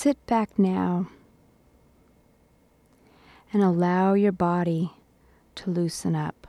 Sit back now and allow your body to loosen up.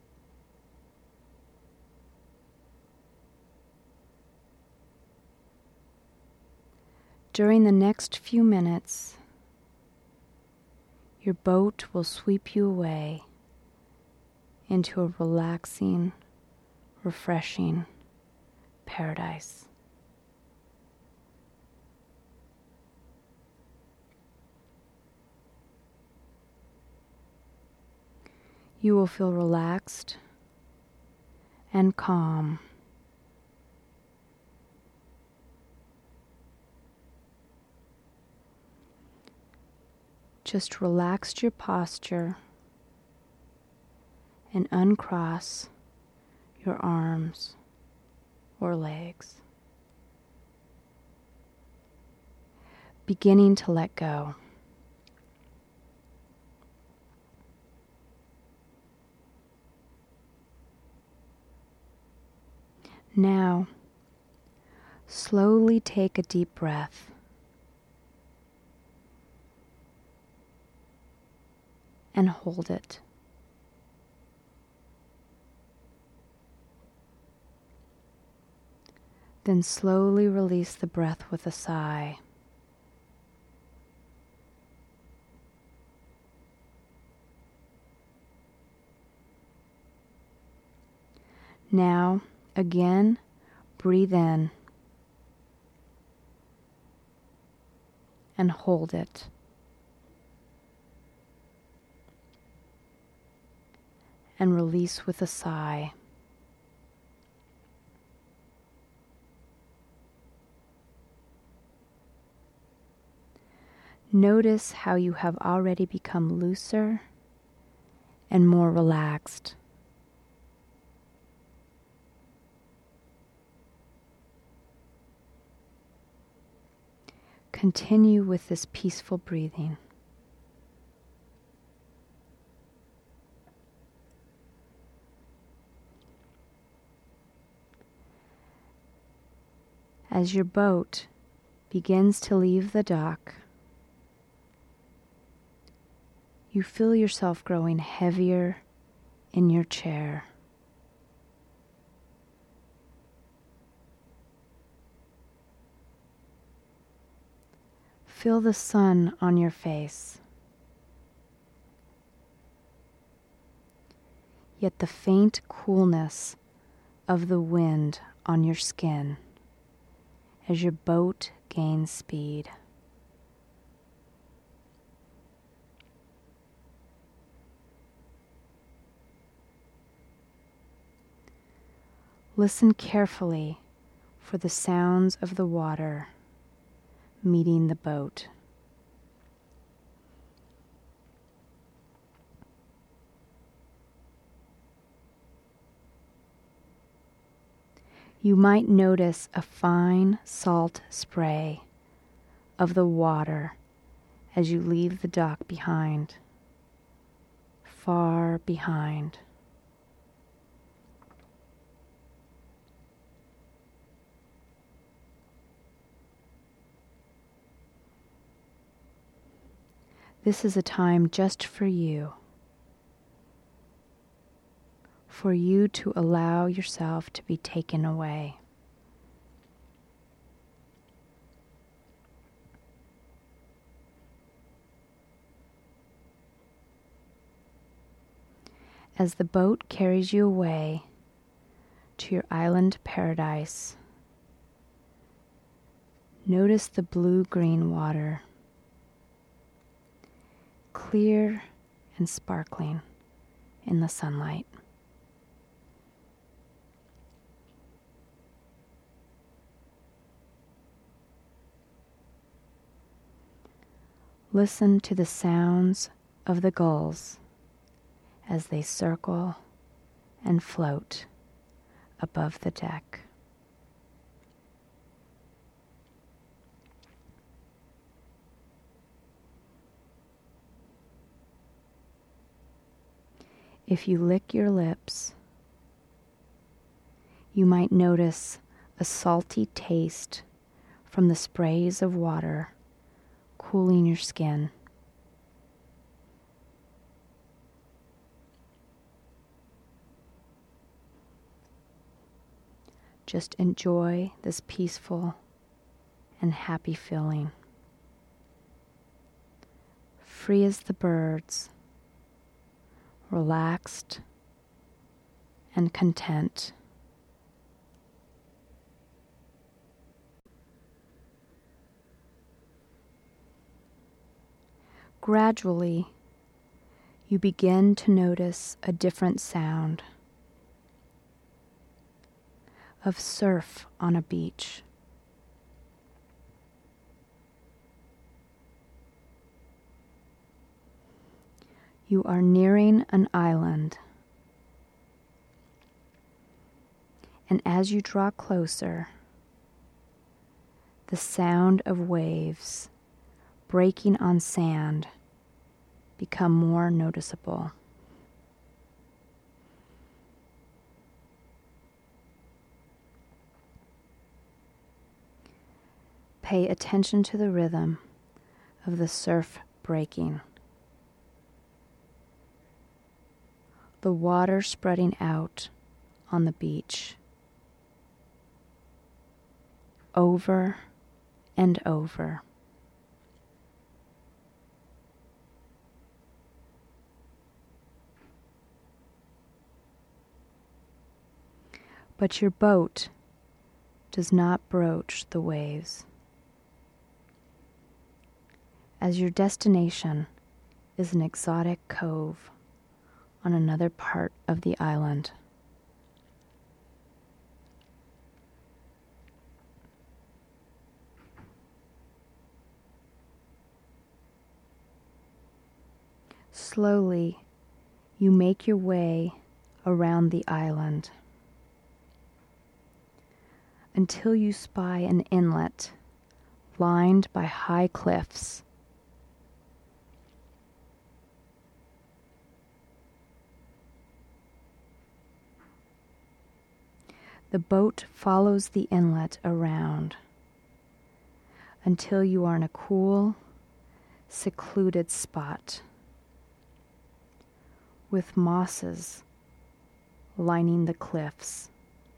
During the next few minutes, your boat will sweep you away into a relaxing, refreshing paradise. You will feel relaxed and calm. Just relax your posture and uncross your arms or legs, beginning to let go. Now, slowly take a deep breath and hold it. Then slowly release the breath with a sigh. Now, again, breathe in and hold it. And release with a sigh. Notice how you have already become looser and more relaxed. Continue with this peaceful breathing. As your boat begins to leave the dock, you feel yourself growing heavier in your chair. Feel the sun on your face, yet the faint coolness of the wind on your skin as your boat gains speed. Listen carefully for the sounds of the water meeting the boat. You might notice a fine salt spray of the water as you leave the dock behind, far behind. This is a time just for you to allow yourself to be taken away. As the boat carries you away to your island paradise, notice the blue-green water, clear and sparkling in the sunlight. Listen to the sounds of the gulls as they circle and float above the deck. If you lick your lips, you might notice a salty taste from the sprays of water cooling your skin. Just enjoy this peaceful and happy feeling. Free as the birds, relaxed and content. Gradually, you begin to notice a different sound of surf on a beach. You are nearing an island, and as you draw closer, the sound of waves breaking on sand become more noticeable. Pay attention to the rhythm of the surf breaking. The water spreading out on the beach, over and over. But your boat does not broach the waves, as your destination is an exotic cove on another part of the island. Slowly, you make your way around the island until you spy an inlet lined by high cliffs. The boat follows the inlet around until you are in a cool, secluded spot with mosses lining the cliffs.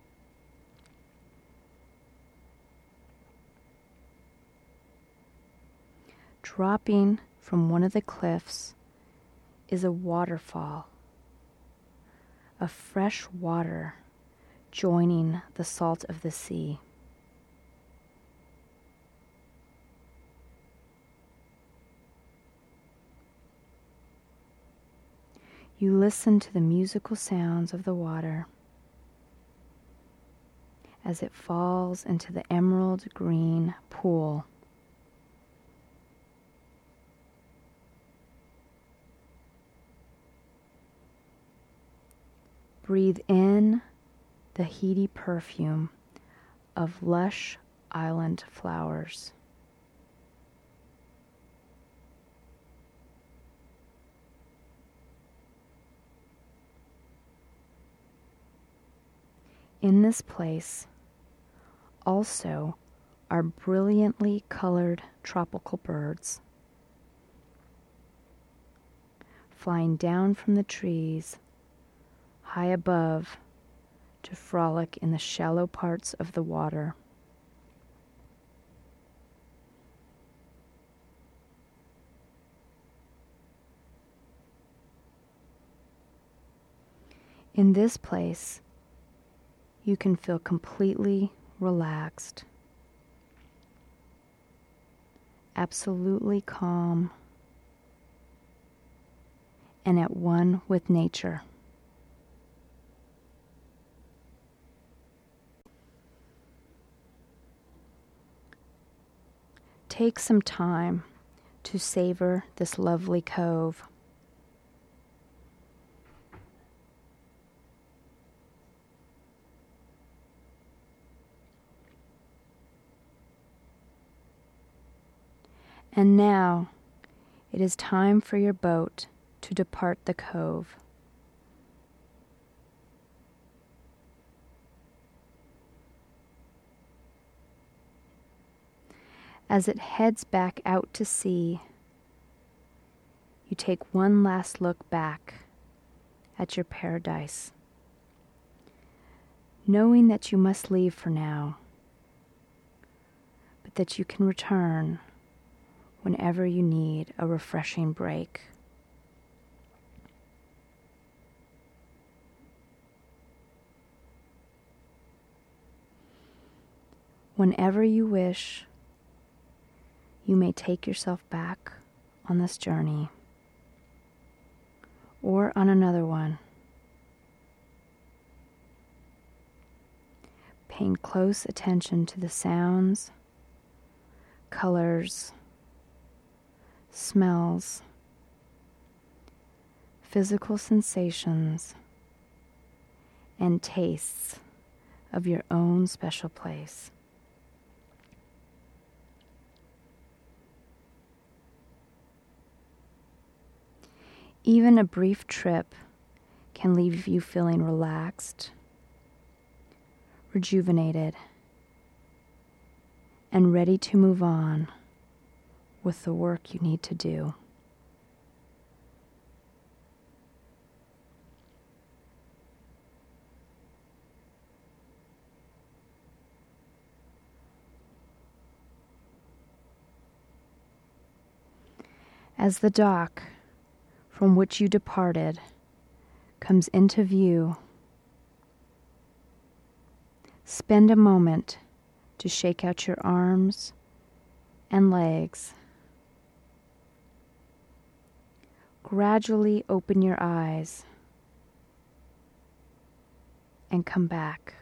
Dropping from one of the cliffs is a waterfall of fresh water joining the salt of the sea. You listen to the musical sounds of the water as it falls into the emerald green pool. Breathe in the heady perfume of lush island flowers. In this place also are brilliantly colored tropical birds flying down from the trees high above to frolic in the shallow parts of the water. In this place, you can feel completely relaxed, absolutely calm, and at one with nature. Take some time to savor this lovely cove. And now it is time for your boat to depart the cove. As it heads back out to sea, you take one last look back at your paradise, knowing that you must leave for now, but that you can return whenever you need a refreshing break. Whenever you wish, you may take yourself back on this journey or on another one, paying close attention to the sounds, colors, smells, physical sensations, and tastes of your own special place. Even a brief trip can leave you feeling relaxed, rejuvenated, and ready to move on with the work you need to do. As the dock from which you departed comes into view, spend a moment to shake out your arms and legs. Gradually open your eyes and come back.